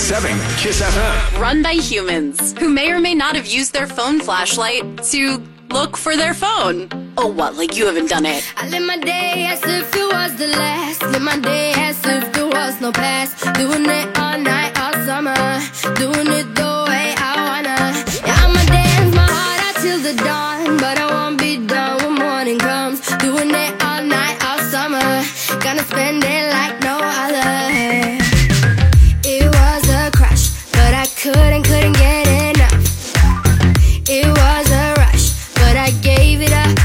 101.7 Kiss FM. Run by humans who may or may not have used their phone flashlight to look for their phone. Oh, what? Like you haven't done it? I live my day as if it was the last. Live my day as if there was no past. Doing it all night, all summer. Doing it the way I wanna. Yeah, I'ma dance my heart out till the dawn, but I won't be done when morning comes. Doing it all night, all summer. Gonna spend it like no other. It was a crush, but I couldn't get enough. It was a rush, but I gave it up.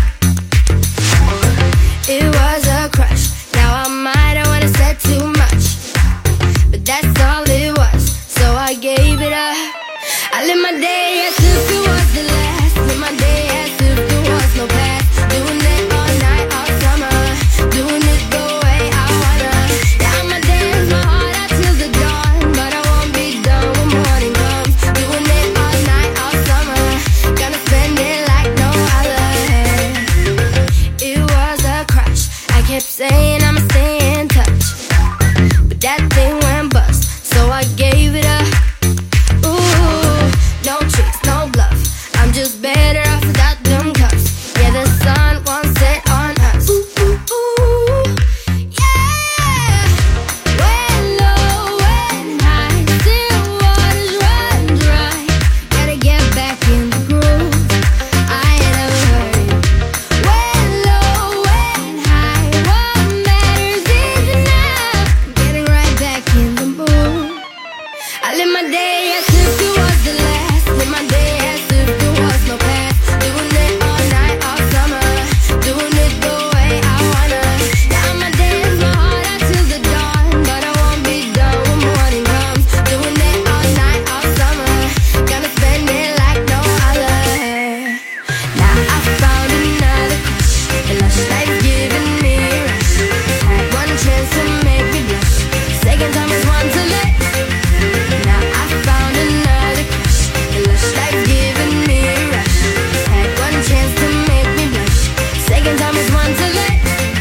It was a crush. Now I might have wanna said too much, but that's all it was, so I gave it up. I live my day as if it was the last. Live my day as if there was no past. Doing it all night, all summer. Doing it the way I wanna. Yeah, I'ma dance my heart out till the dawn, but I won't be done when morning comes. Doing it all night, all summer. Gonna spend it like no other. It was a crush. I kept saying I'ma stay in touch, but that thing went bust, so I gave it up. Ooh, no tricks, no bluff. I'm just better off without them cuffs. Yeah, the sun won't set on us. Ooh, ooh, ooh, yeah. When low, when high, still waters run dry. Gotta get back in the groove. I ain't never heard it. When low, when high, what matters is now. Getting right back in the mood. I live my day as if it was the last. Live my day as if there was no past. Doing it all night, all summer. Doing it the way I wanna. Yeah, I'ma dance my heart out till the dawn, but I won't be done when morning comes. Doing it all night, all summer. Gonna spend it like no other. Now I found another crush. The lush life giving me a rush. Had one chance to make me blush. Second time is one to let. Now I found another crush. The lush life giving me a rush. Had one chance to make me blush. Second time is one to let.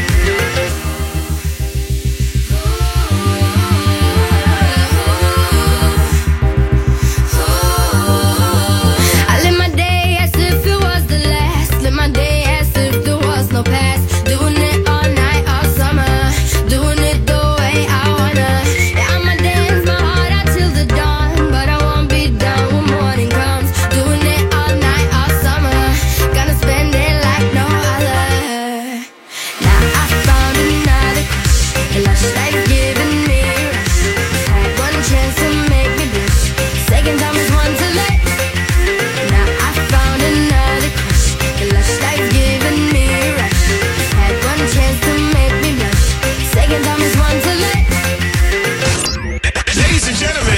I live my day as if it was the last. Live my day as if there was no past. Doing it all night, all summer. Doing it the way I wanna. Yeah, I'ma dance my heart out till the dawn, but I won't be done when morning comes. Doing it all night, all summer. Gonna spend it like no other. Now I found another crush. The lush life giving me a rush. Had one chance to make me blush. Second time is one to let. Now I found another crush. The lush life giving me a rush. Had one chance to make me blush. Second time is one to let. Ladies and gentlemen,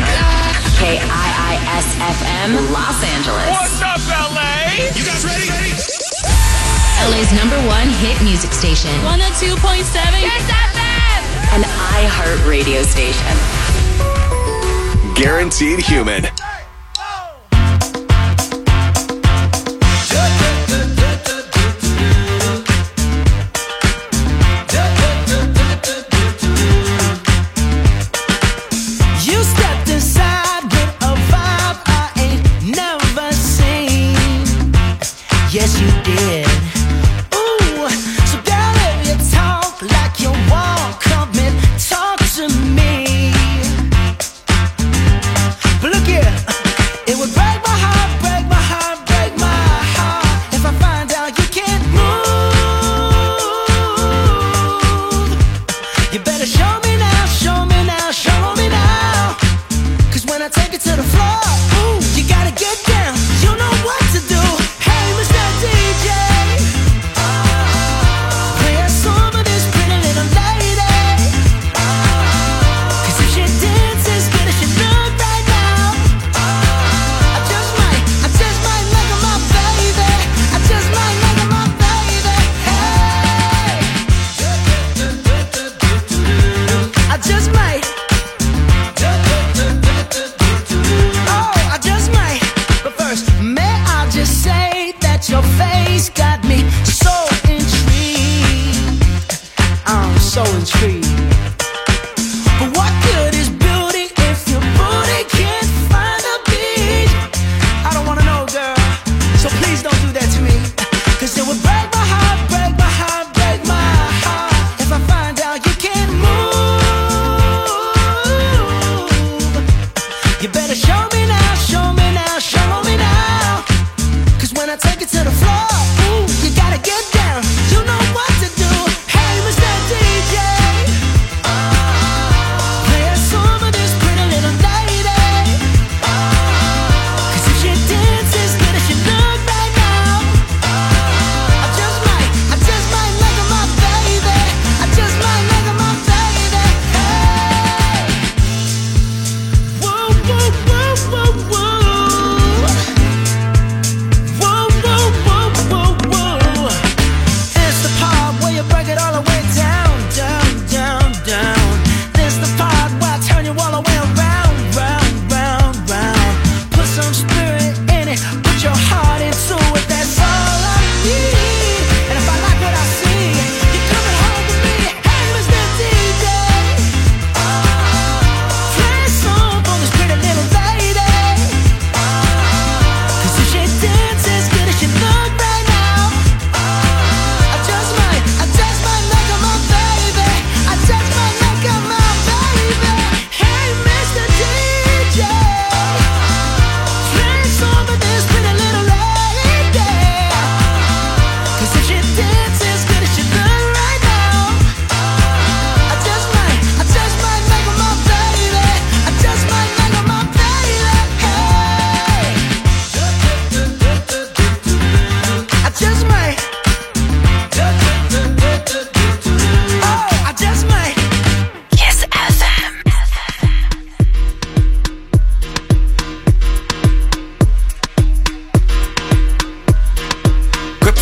KIISFM, Los Angeles. what's up, LA? You guys ready? LA's #1 hit music station. 102.7 Kiss FM. An iHeart radio station. Guaranteed human. You stepped inside with a vibe I ain't never seen. Yes, you did. Ooh, so girl, if you talk like you walk, come and talk to me. But look here, it would break my heart, break my heart, break my heart if I find out you can't move. You better show me now, show me now, show me now. 'Cause when I take it to the floor, ooh, you gotta get down. You know what to do. Hey, Mr. DJ, play a song of this pretty little lady. 'Cause if she dances good as she look right now, I just might make her my baby. I just might make her my baby. Hey, I just might. Oh,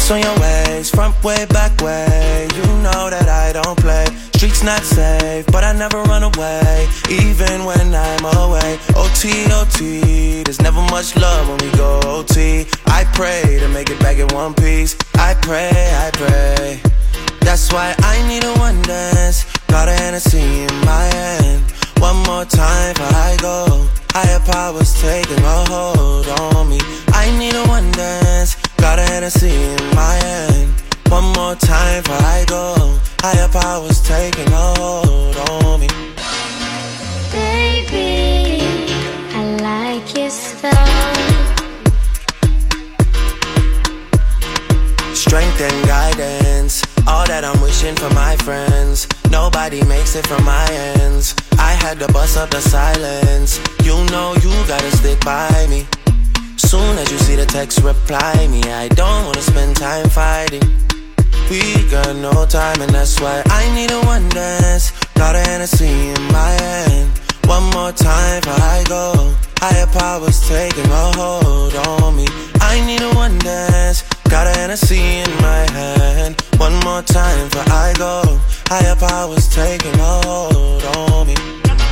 Hips on your waist, front way, back way. You know that I don't play. Streets not safe, but I never run away, even when I'm away. OT, OT, there's never much love when we go OT. I pray to make it back in one piece. I pray, I pray. That's why I need a one dance. Got a Hennessy in my hand. One more time before I go. Higher powers taking a hold on me. I need a one dance. Got a Hennessy in my hand. One more time before I go. Higher powers taking a hold on me. Baby, I like your style. Strength and guidance, all that I'm wishing for my friends. Nobody makes it from my ends. I had to bust up the silence. You know you gotta stick by me. Soon as you see the text, reply me. I don't wanna spend time fighting. We got no time and that's why I need a one dance. Got a Hennessy in my hand. One more time before I go. Higher powers taking a hold on me. I need a one dance. Got a Hennessy in my hand. One more time before I go. Higher powers taking a hold on me.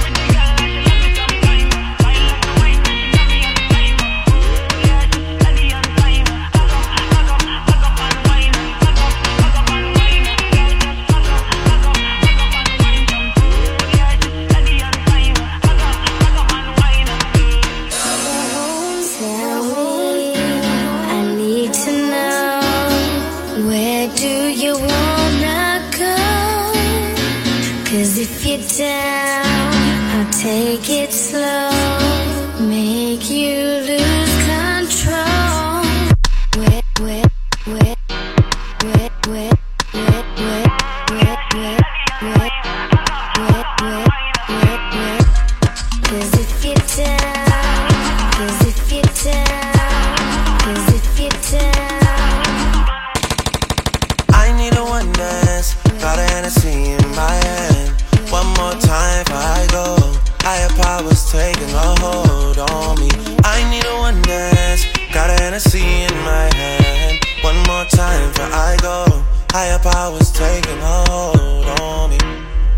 Down, I'll take it slow, make you lose control. Wet, wet, wet, wet, wet, wet, wet, wet, wet, wet, wet, wet, wet, wet. 'Cause if you're down, 'cause if you're down, 'cause if you're down. I need a one dance, got a Hennessy in my hand. One more time before I go. Higher powers taking a hold on me. I need a one dance. Got a Hennessy in my hand. One more time before I go. Higher powers taking a hold on me.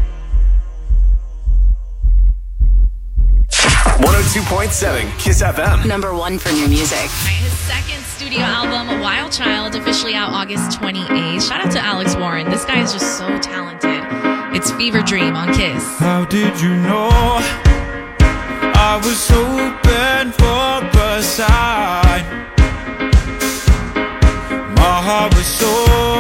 102.7 Kiss FM. Number one for new music. His second studio album, Wild Child, officially out August 28th. Shout out to Alex Warren. This guy is just so talented. It's Fever Dream on Kiss. How did you know I was open for the side? My heart was so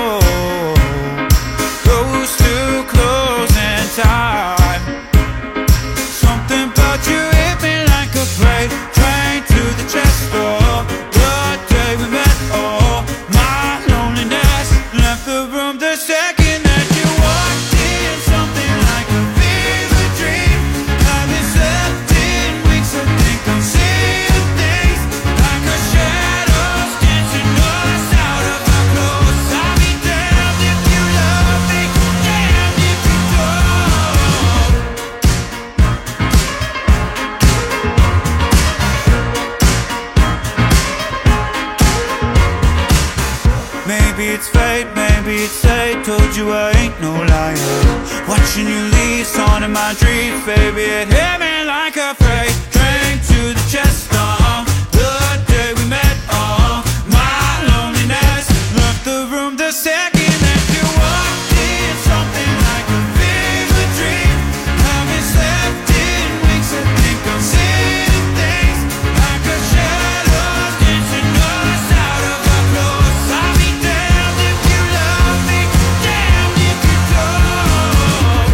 close to closing time. Something about you hit me like a freight train to the chest door. The day we met, oh, my loneliness left the room the second that you walked in. Something like a fever dream. Haven't slept in weeks. I think I'm seeing things like a shadows dancing us out of our clothes. I'll be damned if you love me, damned if you don't. Maybe it's fate, maybe it's fate. Told you I ain't no liar. Watching you leave, on in my dreams, baby. It hit me like a freight train to the chest. The day we met, my loneliness left the room the second that you walked in. Something like a fever dream. Haven't slept in weeks. I think I'm seeing things like a shadows dancing us out of our clothes. I'll be damned if you love me, damned if you don't.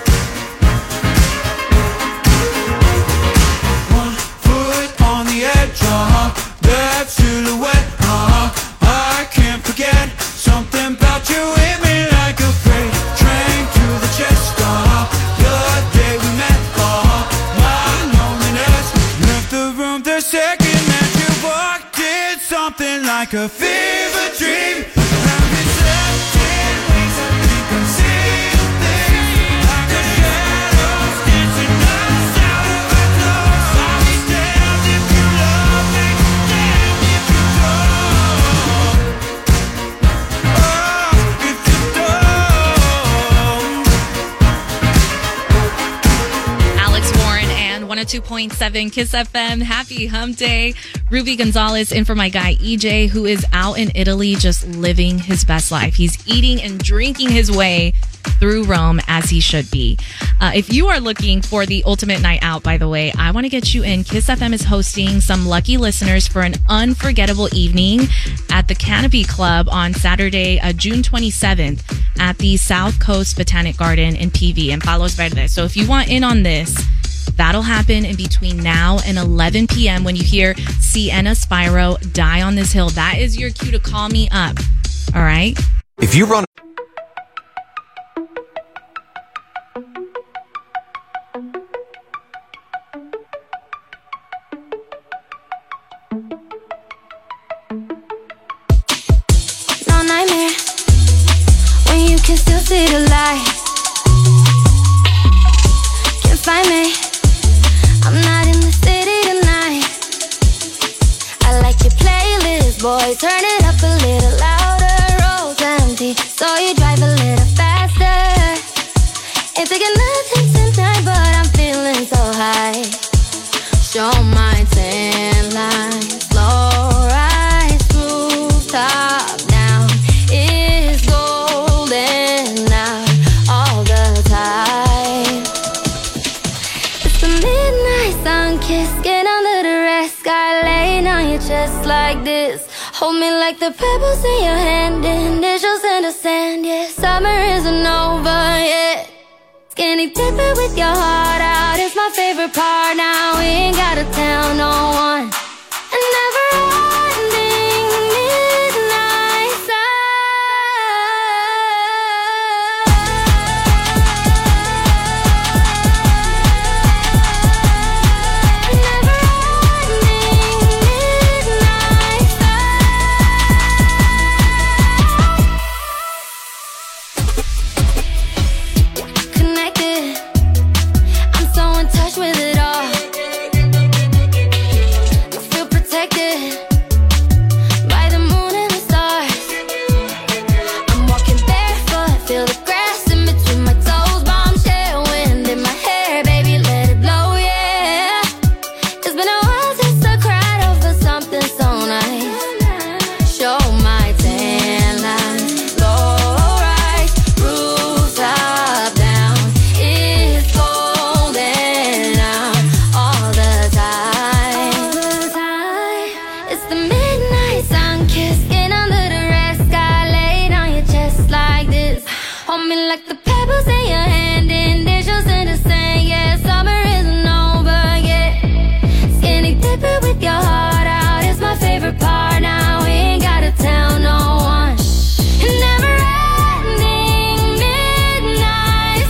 One foot on the edge, that silhouette, I can't forget. Something about you hit me like a freight train to the chest. The day we met, my loneliness left the room the second that you walked in. Something like a fever dream. Haven't slept in weeks. I think I'm seeing things like a shadows dancing us out of our clothes. I'll be damned if you love me, damned if you don't. 102.7 Kiss FM. Happy Hump Day. Ruby Gonzalez in for my guy EJ, who is out in Italy just living his best life. He's eating and drinking his way through Rome as he should be. If you are looking for the ultimate night out, by the way, I want to get you in. Kiss FM is hosting some lucky listeners for an unforgettable evening at the Canopy Club on Saturday, June 27th at the South Coast Botanic Garden in PV in Palos Verdes. So if you want in on this, that'll happen in between now and 11 p.m. when you hear Sienna Spyro Die on This Hill. That is your cue to call me up. All right? If you run... No nightmare when you can still see the light. Can't find me, I'm not in the city tonight. I like your playlist, boy, turn it up a little louder. Roads empty, so you drive a little faster. Ain't taking nothing tonight, but I'm feeling so high. Show my tan line, slow rise, rooftop down. It's golden out all the time. It's the midnight sun kiss, get under the red sky, laying on your chest like this. Hold me like the pebbles in your hand, initials in the sand. Yeah, summer isn't over yet. Skinny dipping with your heart out is my favorite part. Now we ain't gotta tell no one. And never ending midnight connected, I'm so in touch with it all. I feel protected by the moon and the stars. I'm walking barefoot, feel the grass in between my toes. Bombshell wind in my hair, baby, let it blow, yeah. It's been a while since I cried over something so nice. Show my tan lines, low rise, rooftop down. It's golden out all the time. It's the midnight sun kiss, get under the red sky, laid on your chest like this. Hold me like the pebbles in your hand, initials in the sand. Yeah, summer isn't over yet. Skinny dipping with your heart out is my favorite part. Now we ain't gotta tell no one. And never ending midnight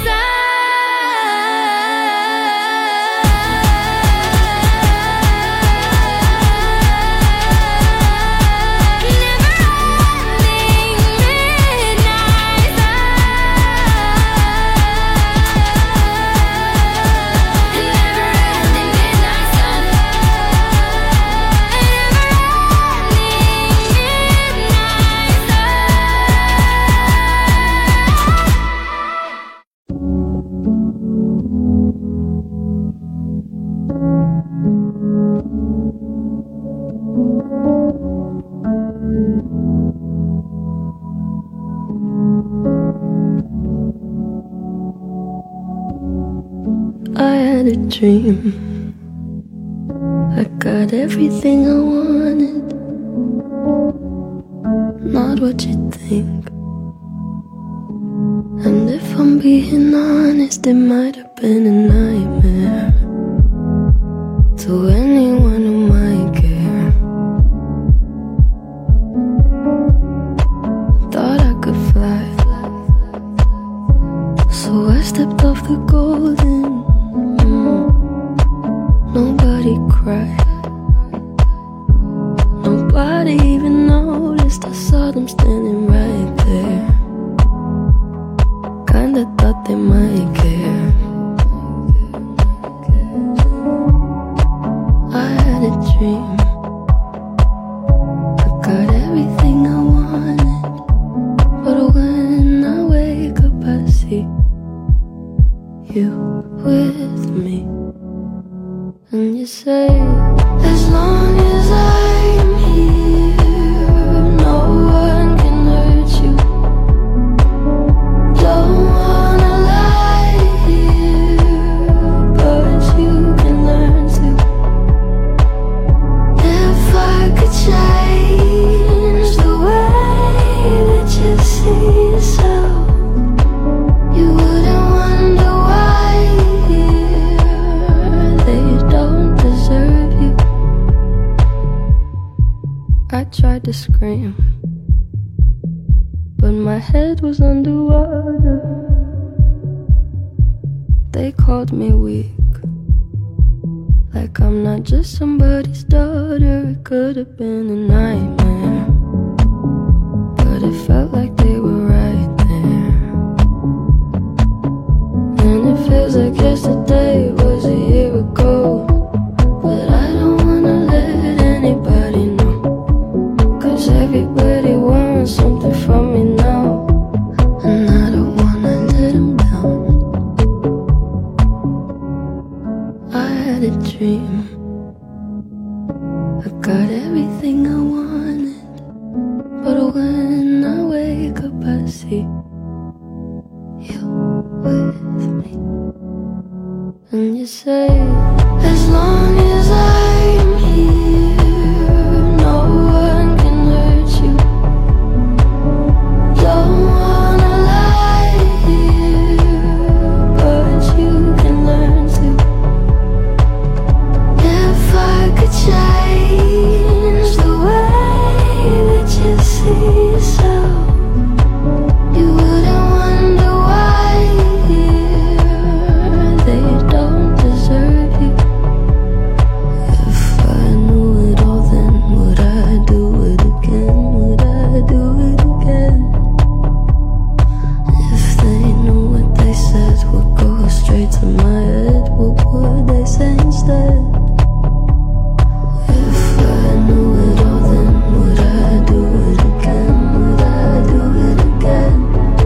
I had a dream. I got everything I wanted. Not what you think. And if I'm being honest, it might have been a nightmare to anyone who might care. Thought I could fly, so I stepped off the golden. Nobody cried, nobody even noticed. I saw them standing right there. Kinda thought they might care. I had a dream. I got everything I wanted, but when I wake up I see you with me. As long as I'm here, no one can hurt you. Don't wanna lie here, but you can learn to. If I could change the way that you see yourself, you wouldn't wonder why they don't deserve you. I tried to scream, but my head was underwater. They called me weak, like I'm not just somebody's daughter. It could have been a nightmare, but it felt like they were right there. And it feels like yesterday was a year ago, but I don't wanna let anybody know, 'cause everybody wants something from me now, and I don't wanna let them down. I had a dream, I got everything I wanted, but when I wake up I see you with me. And you say, as long as I'm here, no one can hurt you. Don't wanna lie here, but you can learn to. If I could change the way that you see yourself, you wouldn't wonder why they don't deserve you. If I knew it all, then would I do it again? Would I do it again? If they knew what they said would go straight to my head, what would they say instead? If I knew it all, then would I do it again? Would I do it again?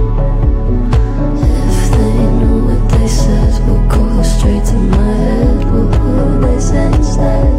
If they knew what they said would go straight to my head, what would they say instead?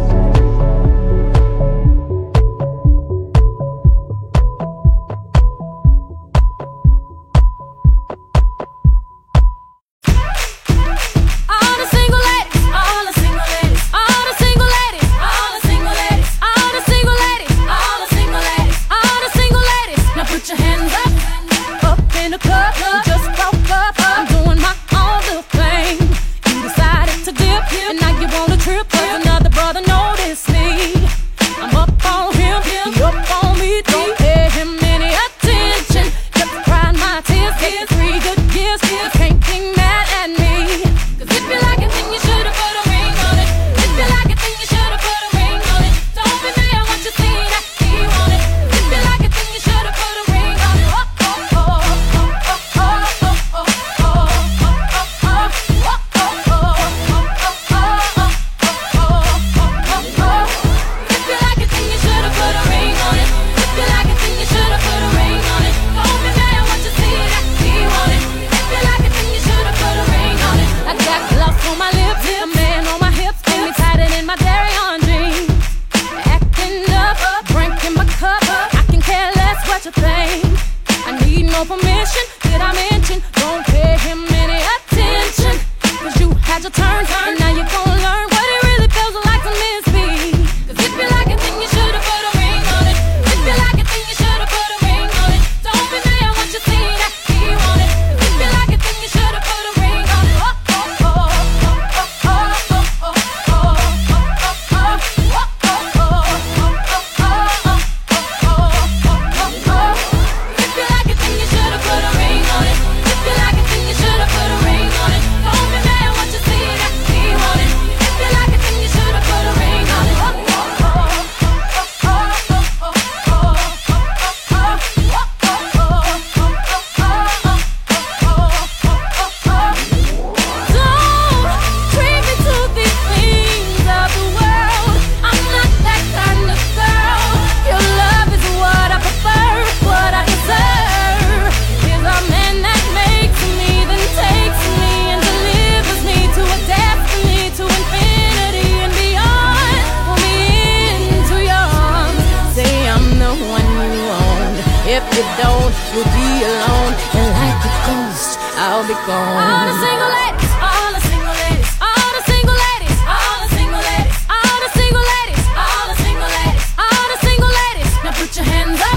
All the single ladies, all the single ladies, all the single ladies, all the single ladies, all the single ladies, all the single ladies, all the single ladies. Now put your hands up in the club. We just broke up. I'm doing my own little thing. You decided to dip, and now you want a trip. 'Cause another brother noticed me. I'm up on him, he up on me. Don't pay him any attention. Just crying my tears. Get 3 good years. You can't be mad at me. 'Cause if you like it, then you should've put a ring on it. If you like it, then you should've put a ring on it. Don't be mad once you see that he want it. If you like it, then you should've put a ring on it. Oh, oh, oh, oh, oh, oh, oh, oh, oh, oh, oh, oh, oh, If you like it, then you should've put a ring on it. If you like it, then you should've put a ring on it. Don't be mad once you see that he want it. If you like it, then you should've put a ring on it. I got gloves on my lips, a man on my hips, and me tighter than my dairy on jeans. Acting up, drinking my cup. I can care less what you think. I need no permission. Did I mention? Don't pay him any attention. 'Cause you had your turn, and now you're gonna learn what it really feels like to miss me. 'Cause if you like it, then you should've put a ring on it. If you like it, then you should've put a ring on it. Don't be mad once you see that he want it. If you like it, then you should've put a ring on it. Oh, oh, oh, oh, oh, oh, oh, oh, oh, oh, oh, oh, If you like it, then you should've put a ring on it. If you like it, then you should've put a ring on it. Don't be mad once you see that he If you don't, you'll be alone. And like a ghost, I'll be gone. All the single ladies, all the single ladies, all the single ladies, all the single ladies, all the single ladies, all the single ladies, all the single ladies. Now put your hands up.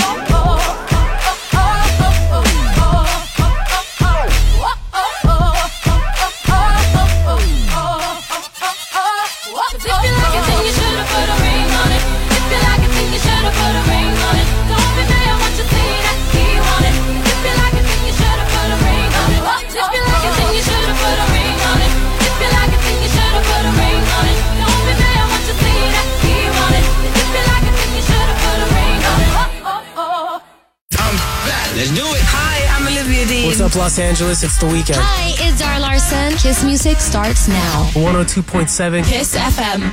Let's do it. Hi, I'm Olivia Dean. What's up, Los Angeles? It's The Weeknd. Hi, it's Zara Larson. Kiss Music starts now. 102.7 Kiss FM.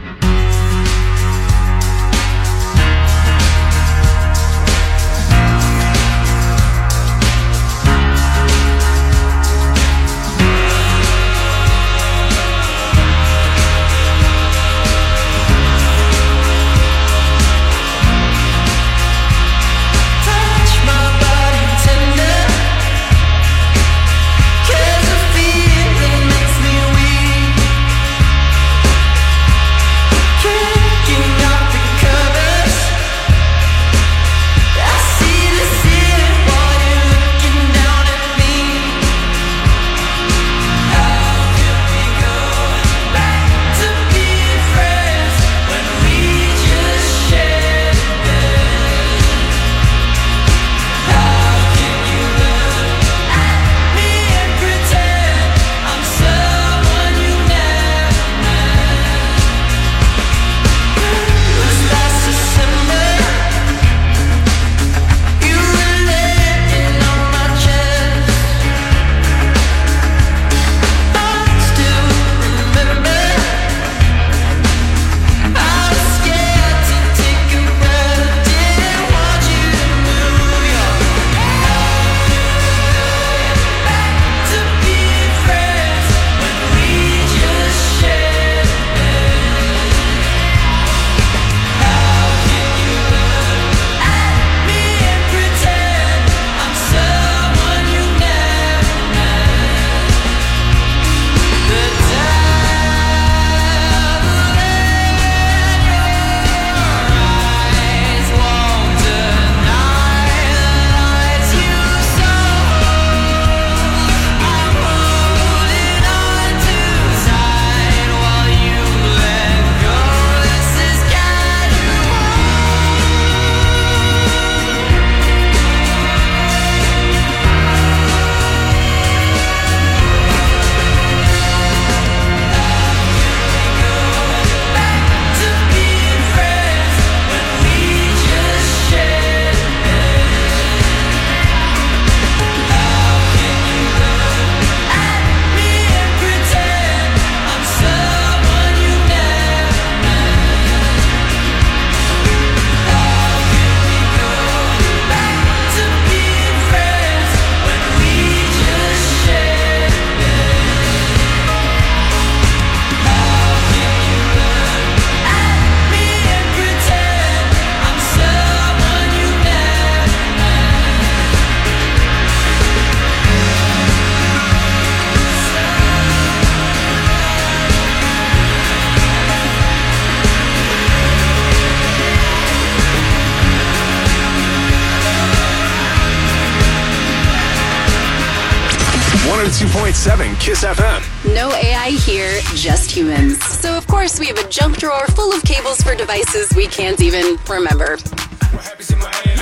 Kiss FM. No AI here, just humans. So of course we have a junk drawer full of cables for devices we can't even remember. What happens in Miami?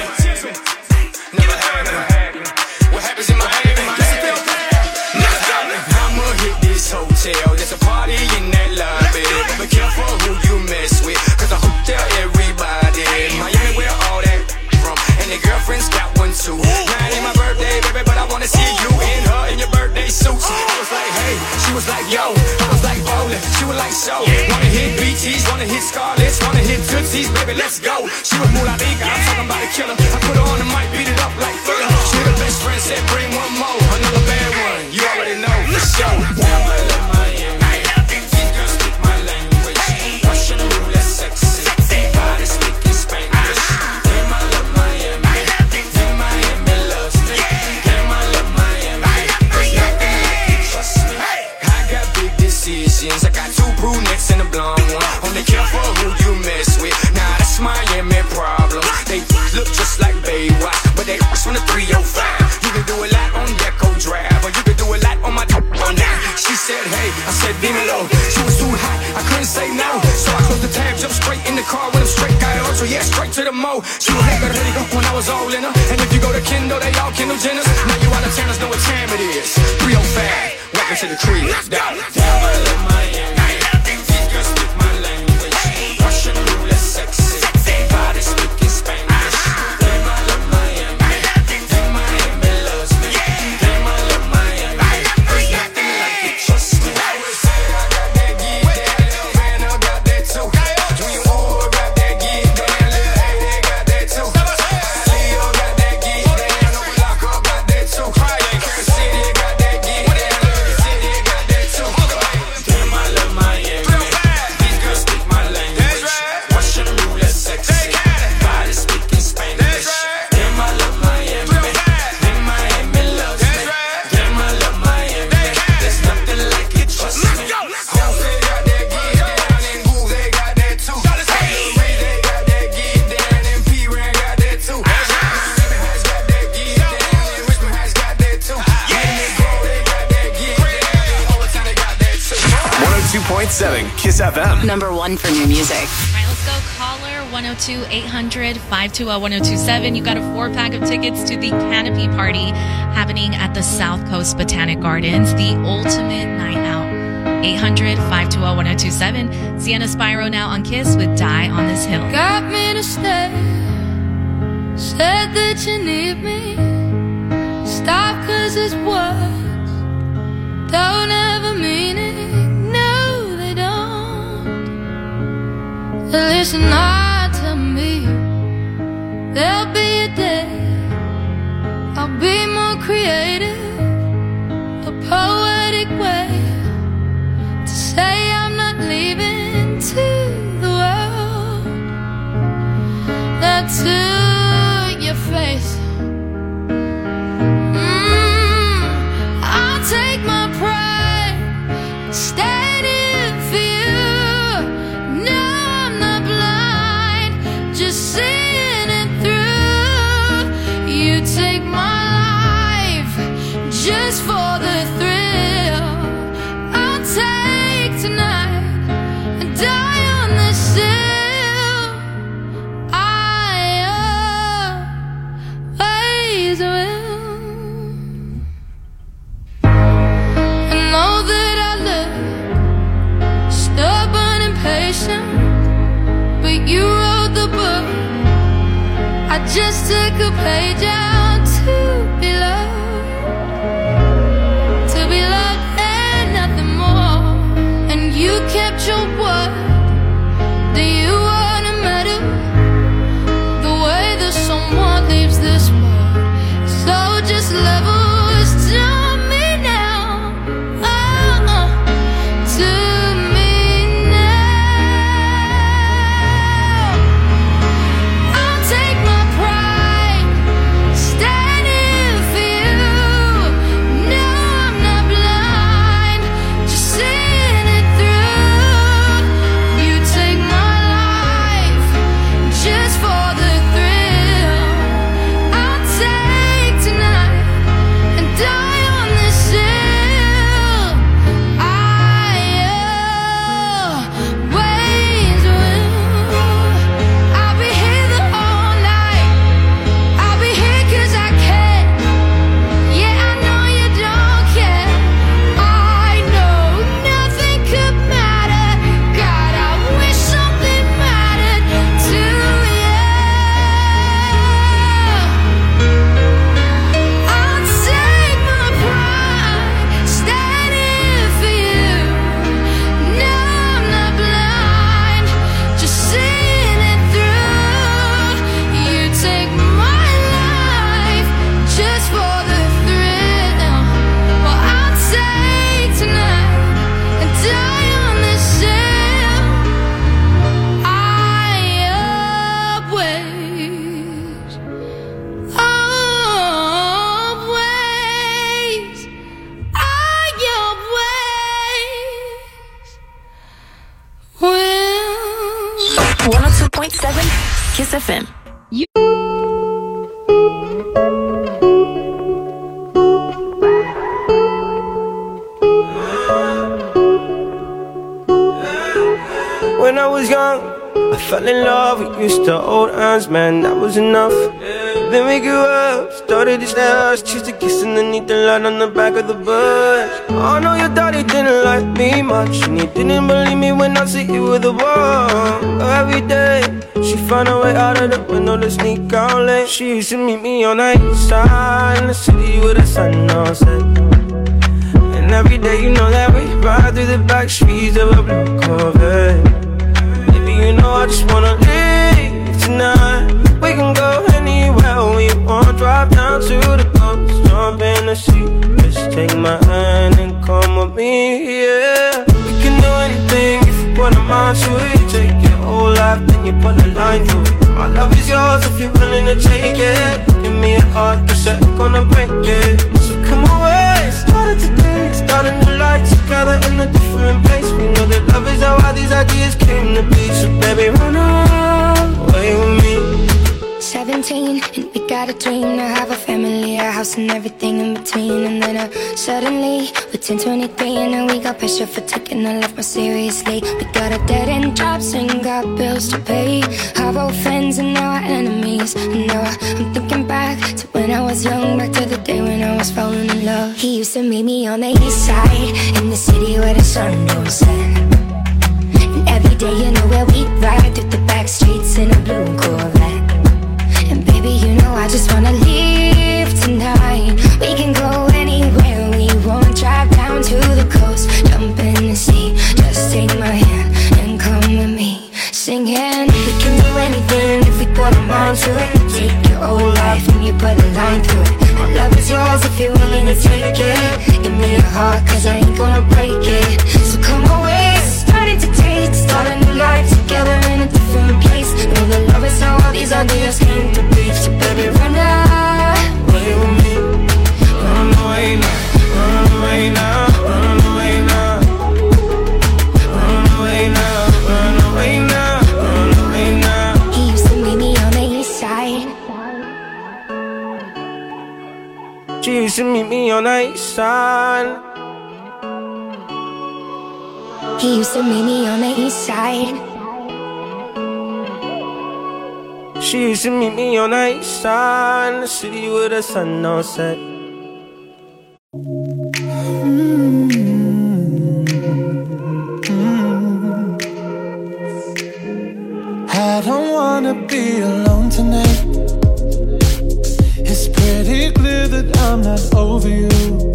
Never had it. What happens in Miami? I'ma hit this hotel. There's a party in that lobby. Be careful who you mess with, cause I hope tell everybody. Miami where all that from, and the girlfriends got one too. Now it ain't my birthday, baby, but I wanna see you in her in your birthday suit. I was like, hey, she was like, yo. I was like, bowling. She was like, so. Wanna hit BTs, wanna hit Scarlets, wanna hit Tootsies, baby, let's go. She was Muladiga, I'm talking about a killer. I put her on the mic, beat it up like Thriller. She the best friend, said bring one more. Another bad one, you already know, for sure. Never let Miami. These girls speak my language. Russian roulette sexy. Body speaking Spanish. Damn, I love Miami. in the car with him straight, got it on, so yeah, straight to the mo. She was never ready go when I was all in her. And if you go to Kendall, they all Kendall Jenners. Now you out of towners know what time it is. 305, welcome to the crib. Let's go. Miami, these girls speak my language. Russian roulette, sexy. Body speaking Spanish. Damn, I love Miami. Damn, Miami loves me. Damn, I love Miami. There's nothing like it, trust me. I would say I got that geek, that little man, I got that too. Junior Moore got that geek, that little A, they got that too. Leo got that geek, that no Locker got that too. Kansas City got that geek, that little City got that too. Damn, I love Miami. These girls speak my language. Russian roulette, sexy. Body speaking Spanish. Damn, I love Miami. Damn, Miami loves me. Damn, I love Miami. There's nothing like it, trust me. Homestead got that geek, down in Boo, they got that too. Ray, they got that geek, down in P-Ran got that too. Miami has got that geek, down in Richmond has got that too. Miami Grove, they got that geek, down in Overtown, they got that too. 102.7 Kiss FM. Number one for new music. All right, let's go. Caller 102-800-520-1027. You got a 4-pack of tickets to the Canopy Party happening at the South Coast Botanic Gardens, the ultimate night out. 800-520-1027. Sienna Spyro now on Kiss with Die on This Hill. Got me to stay. Said that you need me. Stop 'cause it's words don't ever mean it. No, they don't. Listen hard to me. There'll be a day I'll be more creative, a poetic way to say I'm not leaving to the world. Not to your face. I'll take my pride, standing for you. No, I'm not blind, just seeing it through. You take my life just for the thrill. I'll take tonight and die on this hill. I always will. I know that I look stubborn and patient, but you wrote the book. I just took a page out to be loved and nothing more. And you kept your word. Do you want a medal? The way that someone leaves this world, so just levels to me now. To me now. I'll take my pride, standing for you. No, I'm not blind, just seeing it through. You take my life just for the thrill. I'll take tonight and die on this hill. I always will. I'll be here the whole night. I'll be here 'cause I can. Yeah, I know you don't care. I know nothing could matter. God, I wish something mattered to you. I'll take my pride, standing for you. No, I'm not blind, just seeing it through. You take my life just for the thrill. Well, I'll take tonight and die on this hill. I always, always, I always will. 102.7 Kiss FM. When I was young, I fell in love, we used to hold hands, man, that was enough. Then we grew up, started this house, choose to kiss underneath the light on the back of the bus. I know your daddy didn't like me much, and he didn't believe me when I said you were the one. Every day, she found a way out of the window to sneak out late. She used to meet me on the east side, in the city with the sun all set. And every day, you know that we ride through the back streets of a blue Corvette. Baby, you know I just wanna leave tonight. We can go anywhere we want, drive down to the coast, jump in the sea. Just take my hand and come with me, yeah. We can do anything if you put a mind to it. Take your whole life, then you put a line through it. My love is yours if you're willing to take it. Give me a heart, cause I'm gonna break it. So come away, started today, starting a life together in a different place. We know that love is how all these ideas came to be. So baby, run away with me. 17, and we got a dream to have a family, a house and everything in between. And then suddenly, we're 10, 23, and then we got pressure for taking our life more seriously. We got a dead-end jobs and got bills to pay. Our old friends and now our enemies. And now I'm thinking back to when I was young, back to the day when I was falling in love. He used to meet me on the east side, in the city where the sun don't set. And every day, you know where we ride through the back streets in a blue Corvette. And baby, you know I just wanna leave tonight. We can go anywhere we want, drive down to the coast, jump in the sea. Just take my hand and come with me, singing. We can do anything if we put a mind to it. Take your whole life and you put a line through it. My love is yours if you're willing to take it. Give me a heart, cause I ain't gonna break it. So come away, starting to taste, start a new life together in a different place. Know that love is how all these ideas came to be. So baby, run away with me. Run away now, run away now, run away now. Run away now, run away now, run away now. He used to meet me on the east side. She used to meet me on the east side. He used to meet me on the east side. She used to meet me on the east side, in the city with the sun all set. I don't wanna be alone tonight. It's pretty clear that I'm not over you.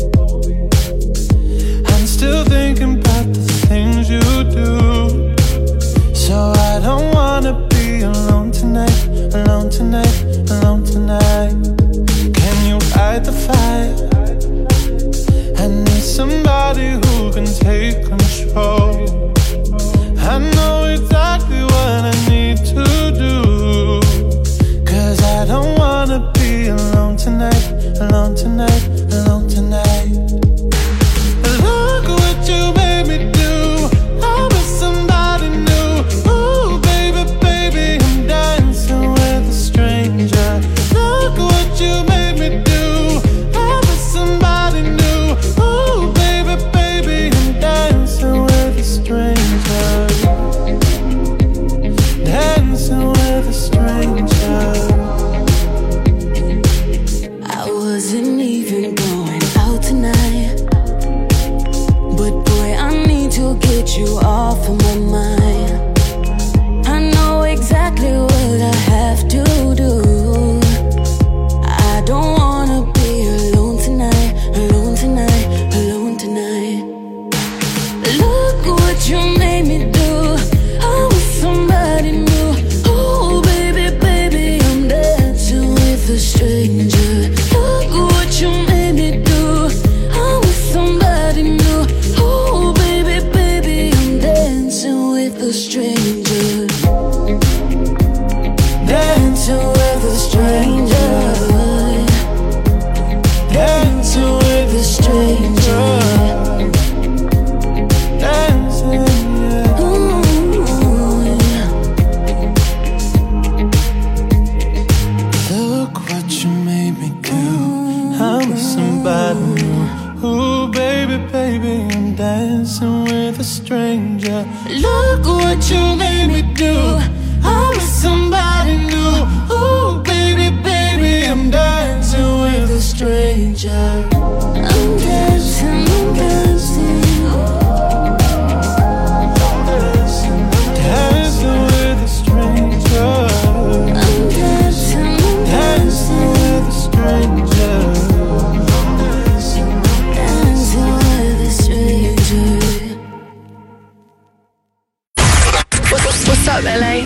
I'm still thinking about the things you do. So I don't wanna be alone tonight, alone tonight, alone tonight. Can you fight the fire? I need somebody who can take control. I know exactly what I need to do, cause I don't wanna be alone tonight, alone tonight, alone tonight. Look what you made me do, I'm with somebody new. Ooh, baby, baby, I'm dancing with a stranger. Look what you made me do, I'm with somebody new. Ooh, baby, baby, I'm dancing.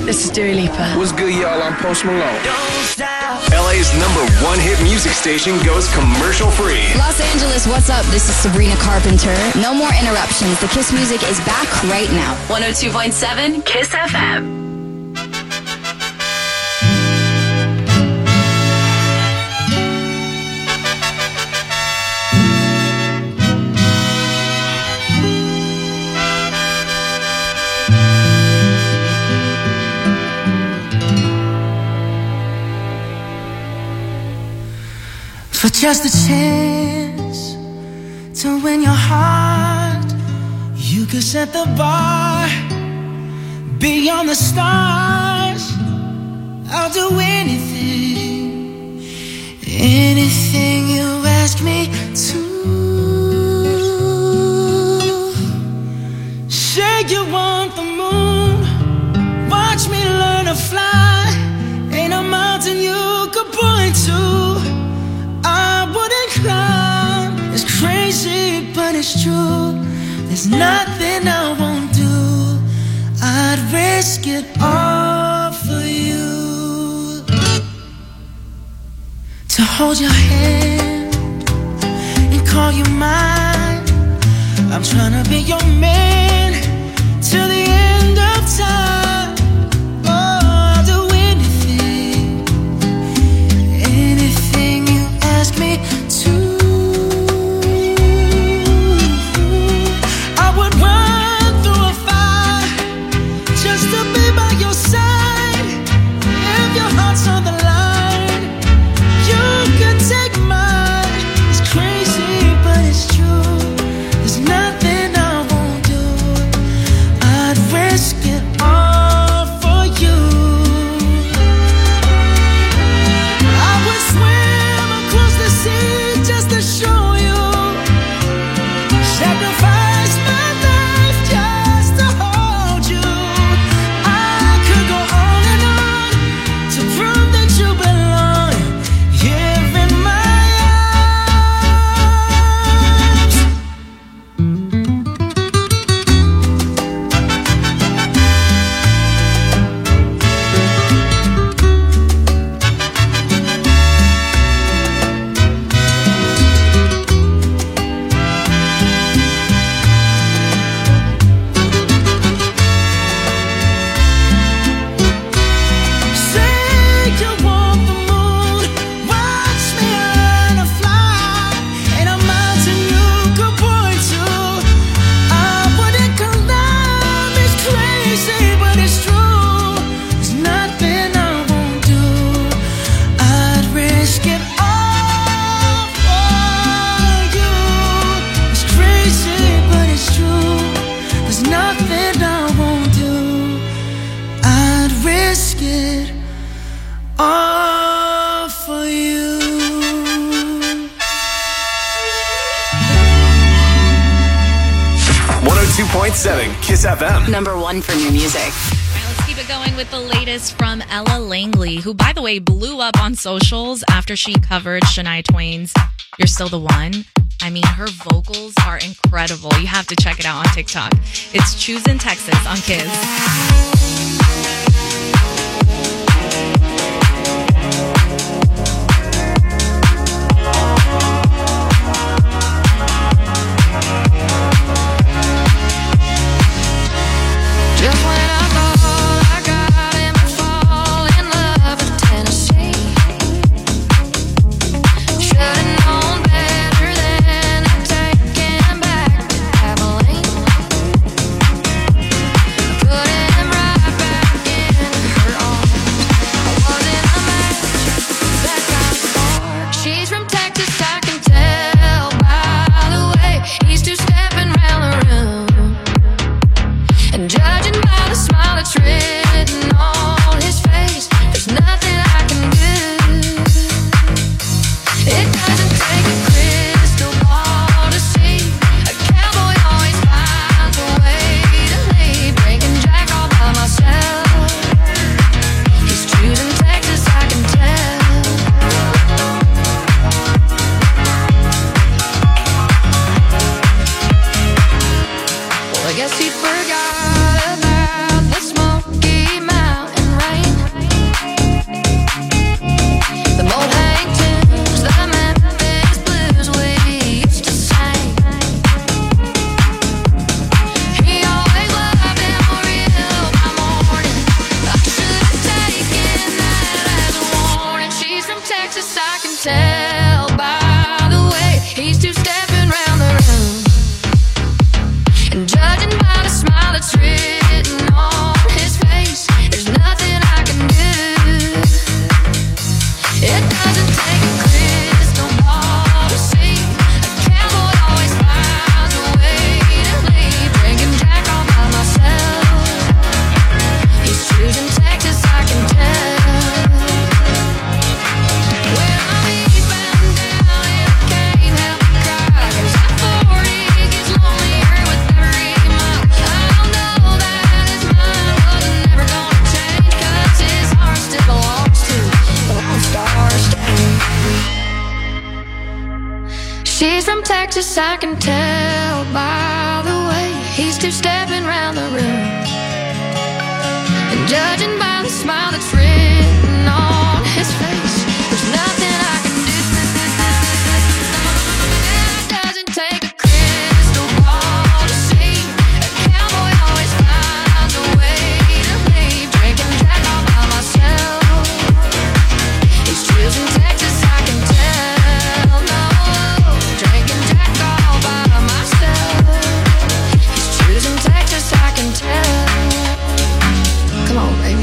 This is Dua Lipa. What's good, y'all? I'm Post Malone. Don't stop. LA's #1 hit music station goes commercial free. Los Angeles, what's up? This is Sabrina Carpenter. No more interruptions. The Kiss music is back right now. 102.7 Kiss FM. For just a chance to win your heart, you could set the bar beyond the stars. I'll do anything, anything you ask me to. Say you want the moon, watch me learn to fly. Ain't a mountain you could point to I wouldn't climb. It's crazy, but it's true. There's nothing I won't do. I'd risk it all for you. To hold your hand and call you mine. I'm trying to be your man till the end of time. Oh, I'll do anything, anything you ask me to. I would run through a fire just to be by your side. If your heart's on the line, you can take mine. It's crazy, but it's true. There's nothing I won't do. I'd risk it all for you. I would swim across the sea just to show you. Sacrifice my life just to hold you. I could go on and on to prove that you belong here in my arms. Say you want the moon, watch me learn to fly. Ain't a mountain you could point to I wouldn't climb. It's crazy, but it's true. There's nothing I won't do. I'd risk it all for you. It's crazy, but it's true. There's nothing I won't do. I'd risk it all for you. 102.7 Kiss FM. #1 for new music. All right, let's keep it going with the latest from Ella Langley, who, by the way, blew up on socials after she covered Shania Twain's You're Still the One. I mean, her vocals are incredible. You have to check it out on TikTok. It's Choosing Texas on Kiss. Just when I thought all I got him to fall in love with Tennessee. Should've known better than to take him back to Abilene. Put him right tell by the way he's two-stepping round the room. And judging by the smile that's written on his face, there's nothing I can do. It doesn't take a crystal ball to see a cowboy always finds a way to leave. Drinking Jack all by myself. He's choosing Texas, I can tell. When I'm eastbound down and I can't help but cry, 'cause that 40 gets lonelier with every mile. I know that his mind wasn't never gonna change, 'cause his heart still belongs to the Lone Star State. She's from Texas, I can tell by the way he's two-stepping round the room. And judging by the smile that's written on his face, there's nothing I can do. It doesn't take a crystal ball to see a cowboy always finds a way to leave. Drinking Jack all by myself. He's choosing Texas, I can tell. No, drinking Jack all by myself. He's choosing Texas, I can tell. Come on, baby.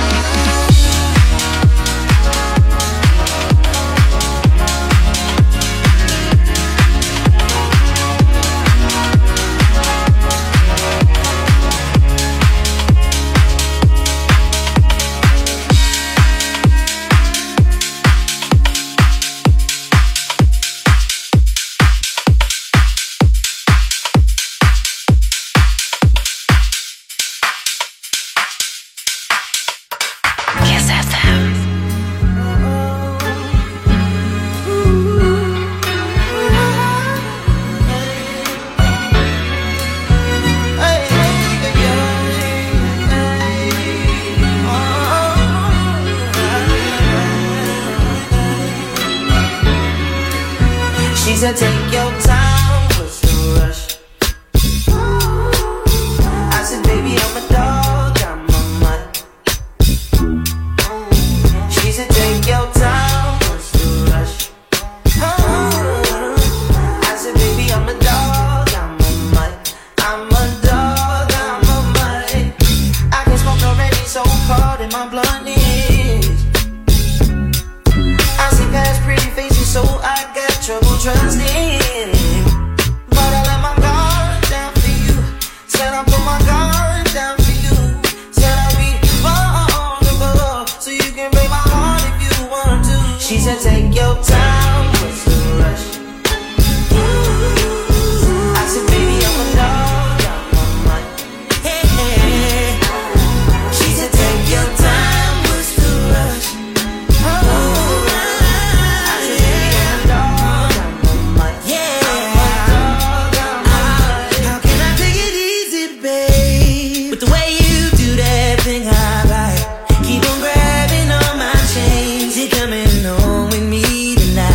Kiss FM. She said, take your time, what's the rush? I said, baby, I'm a dog, I'm a mutt. She said, take your time, what's the rush? I said, baby, I'm a dog, I'm a mutt. I'm a dog, I'm a mutt. I can smoke already, so hard in my blunt is. I see past pretty faces, so I got trouble trusting. But I let my guard down for you. Said I put my guard down for you. Said I'll be vulnerable, so you can break my heart if you want to. She said, take your time, what's the rush? I said, baby, I'm a dog, I'm a mutt. Hey, hey. She said, take your time, what's the rush? Keep on grabbing on my chains. You're coming home with me tonight.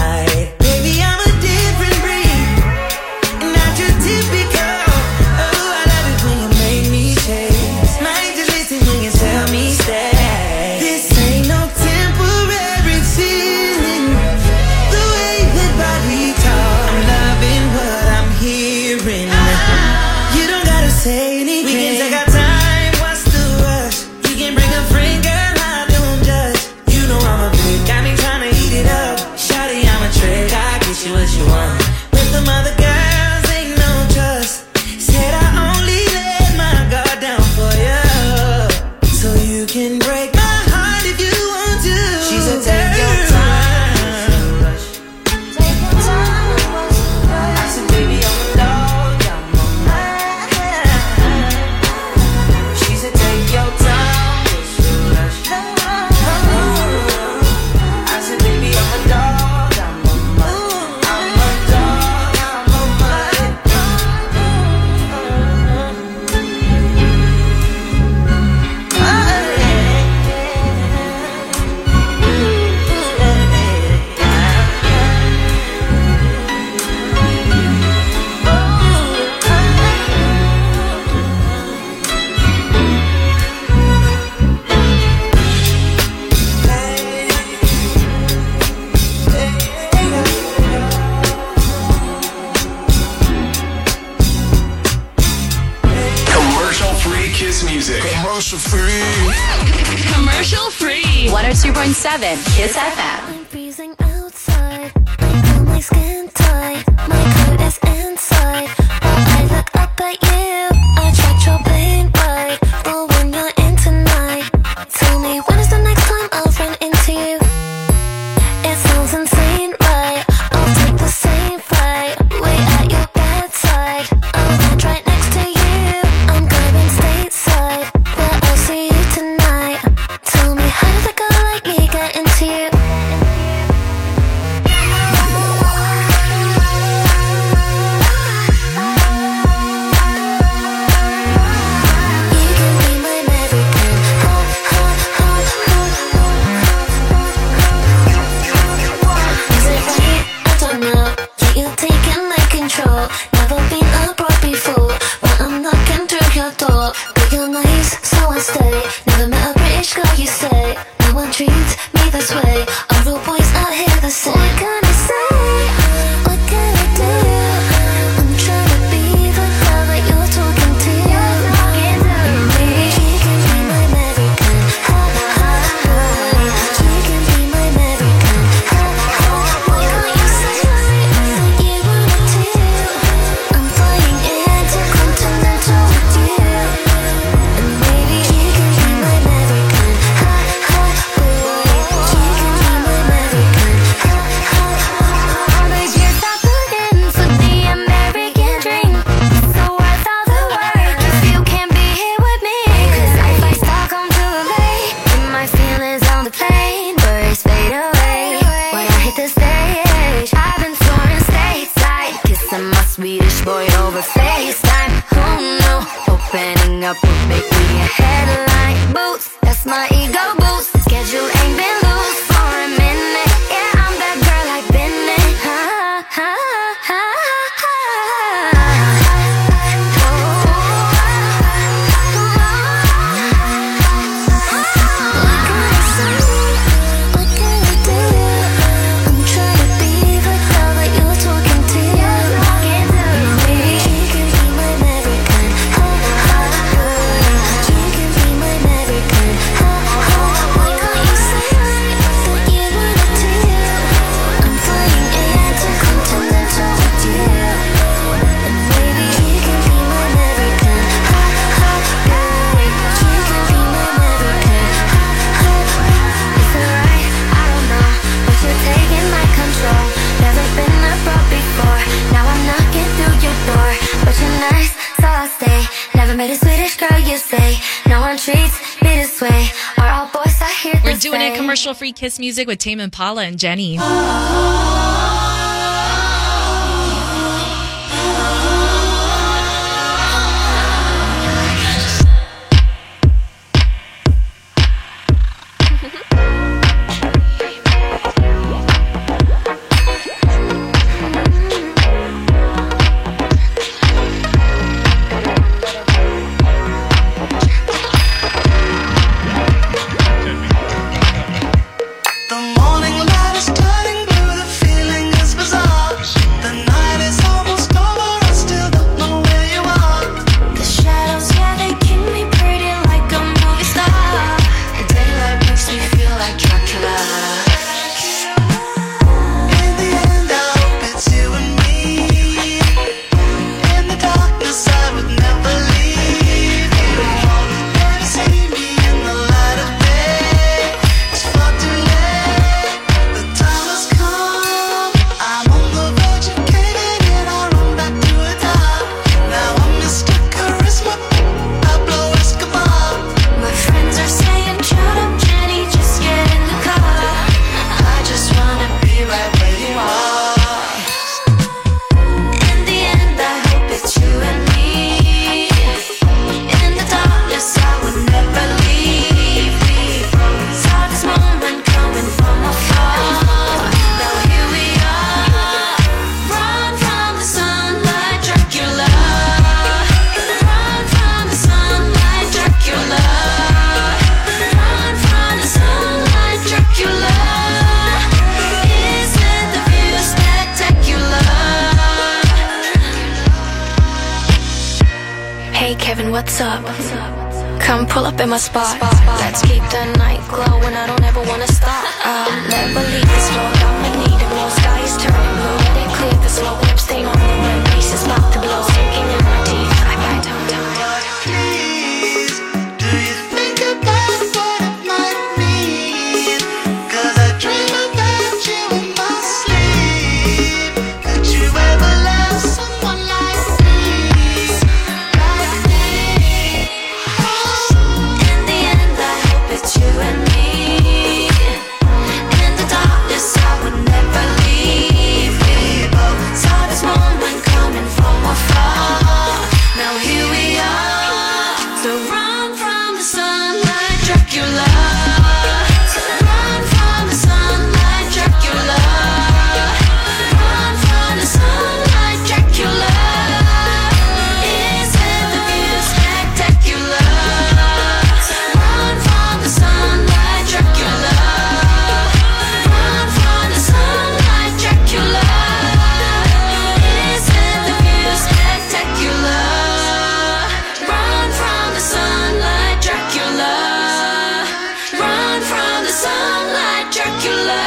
commercial free. Commercial free. 102.7 Kiss FM. I'm freezing outside. I feel my skin tight. My coat is inside. But I look up at you. I tried your pain right. But when you're in tonight, tell me when is the next time I'll run into you? It sounds insane, right? I'll take the same fight. Wait at your bedside. I'll land right next to you. I'm going stateside. Where I'll see you tonight. Tell me how does a girl like me get into you? Never been a broke before, but I'm knocking through your door. But you're nice, so I stay. Never met a British girl, you say. No one treats me this way. All the boys out here the same. What can I say? What can I do? I'm trying to be the girl that you're talking to. She can be my American. She can be my American. Why can't you say that you wanna do? I'm flying into continental with you. And maybe she can be my American. She can be my American. But you stop looking for the American dream. So worth all the work if you can't be here with me. 'Cause if I Stockholm to LA, get my feelings on the plane. Worries fade away when I hit the stage. I've been touring stateside, kissing my Swedish boy over FaceTime. Oh no, opening up would make me a headline. Boots, that's my ego boost. Schedule ain't been loose for a minute. Yeah, I'm that girl I've been in. What can I do? I'm trying to be the girl that you're talking to. Maybe she can be my American. She can be my American. Why can't you say that you wanna do? I'm flying into continental with you. And maybe she can be my American. She can be my American. It's alright, I don't know, but you're taking my control. Never been abroad before, now I'm knocking through your door. But you're nice, so I'll stay. Never met a Swedish girl, you say. No one treats me this way. Are all boys out here We're the doing same? it commercial free Kiss music with Tame Impala and Jenny. The morning light is turning blue, the feeling is bizarre. The night is almost over, I still don't know where you are. The shadows, yeah, they keep me pretty like a movie star. The daylight makes me feel like Dracula. In the end, I hope it's you and me. In the darkness, I would never leave you. Never see me in the light of day. It's far too late. The time has come. I'm on the verge of caving in. I run back to the top. Now I'm Mr. Charisma. Pablo Escobar. My friends are saying, shut up, Jenny, just get in the car. I just wanna be right where you are. In the end, I hope it's you and me. In the darkness, I would never leave. Saw this moment coming from afar. Now here we are. Run from the sunlight, Dracula. Run from the sunlight, Dracula. Run from the sunlight, Dracula. Isn't the view spectacular? Hey Kevin, what's up? Come pull up in my spot. Let's keep the night glowing. I don't ever wanna stop. I'll never leave this floor. I'ma need it. Blue sky is turning blue. Let it clear the smoke. Lip stain on the rim. Pieces about to blow. Sinking in my teeth. I got down. Please, do you think about what it might mean? 'Cause I dream about you in my sleep. Could you ever love someone like me? Like me? In the end, I hope it's you and me. In the darkness, I would never leave. We both saw this moment coming from afar. Now here we are. So run from the sun like Dracula. So run from the sun like Dracula. Run from the sun like Dracula. Isn't the view spectacular? Run from the sun like Dracula. Run from the sun like Dracula. Isn't the view spectacular? Run from the sun like Dracula. Run from the sun like Dracula.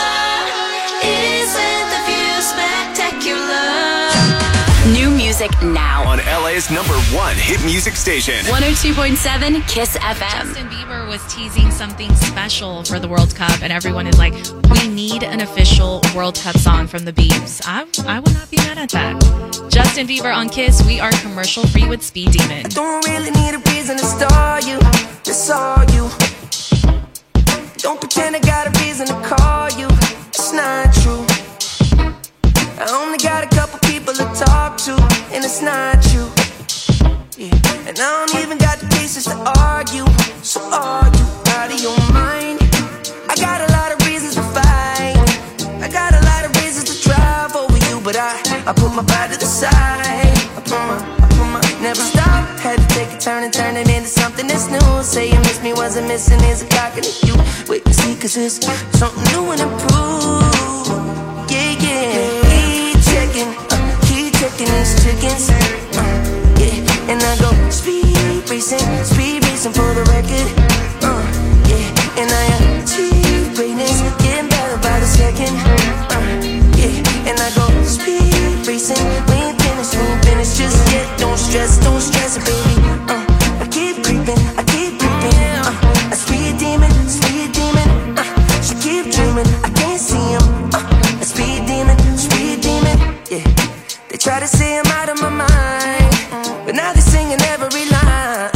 Isn't the view spectacular? New music now. On LA's #1 hit music station. 102.7 Kiss FM. Justin Bieber was teasing something special for the World Cup, and everyone is like, we need an official World Cup song from the Biebs. I would not be mad at that. Justin Bieber on Kiss. We are commercial free with Speed Demon. Don't really need a reason to star you. That's all you. Don't pretend I got a reason to call you. It's not true. I only got a couple people to talk to, and it's not you. Yeah. And I don't even got the patience to argue. So are you out of your mind? I got a lot of reasons to fight. I got a lot of reasons to drive over you, but I put my pride to the side. I put my never stop. Had to take a turn and turn it into something that's new. Say you miss me, wasn't missing is a cock and you. Wait and see, 'cause it's something new and improved. Yeah, yeah. Keep checking these chickens. Yeah, and I go speed racing for the record. Yeah, and I achieve greatness, getting better by the second. Yeah, and I go speed racing. We ain't finished just yet. Don't stress it, baby. I keep creeping. A speed demon. She keep dreaming. I can't see him. A speed demon. Yeah, they try to say I'm out of my mind, but now they're singing every line.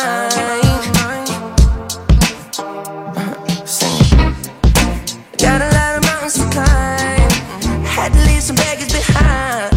Got a lot of mountains to climb. Had to leave some baggage behind.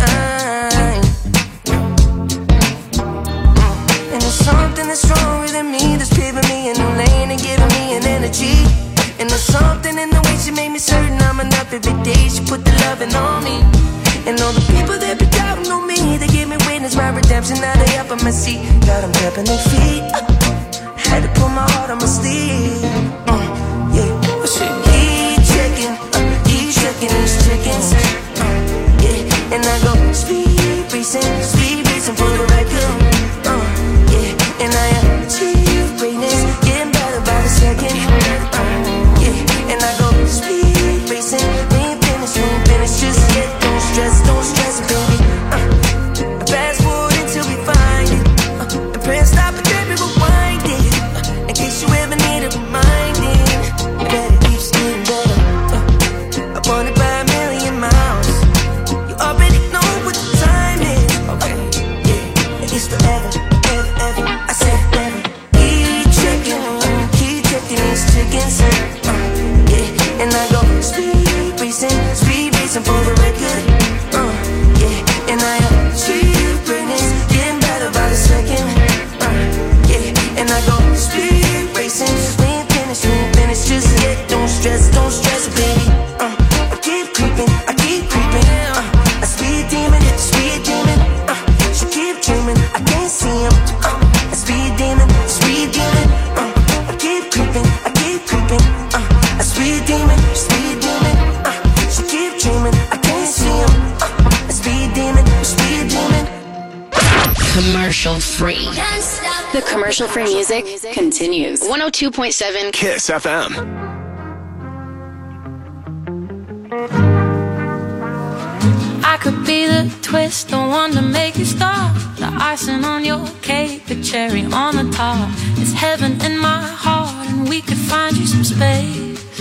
And there's something that's wrong with me that's paving me a new lane and giving me an energy. And there's something in the way she made me certain I'm enough every day. She put the loving on me. And all the people that be doubting on me, they give me witness my redemption. Now they up on my seat, got them tapping their feet. Had to put my heart on my sleeve. Yeah, keep checking these chickens. Yeah, and I go speed racing for the record. Yeah, and I achieve greatness, getting better by the second. Yeah, and I go speed racing. We ain't finished just yet. Don't stress it, baby. Fast forward until we find it. And press stop and then we rewind it. In case you ever need a reminding. Better keeps getting better. I want it by a million miles. You already know what the time is. Okay, yeah, it's forever. I said never. Keep checking these chickens. Yeah, and I go speed racing for the record. Yeah, and I achieve greatness, getting better by the second. Yeah, and I go speed racing. We ain't finished just yet. Don't stress it, baby. I keep creeping. A speed demon. She keep dreaming. I can't see him. A speed demon. I keep creeping. A speed demon. She keep dreaming. I can't see him. A speed demon. Commercial free. Can't stop The commercial-free music continues. 102.7 Kiss FM. I could be the twist, the one to make you stop, the icing on your cake, the cherry on the top. It's heaven in my heart, and we could find you some space.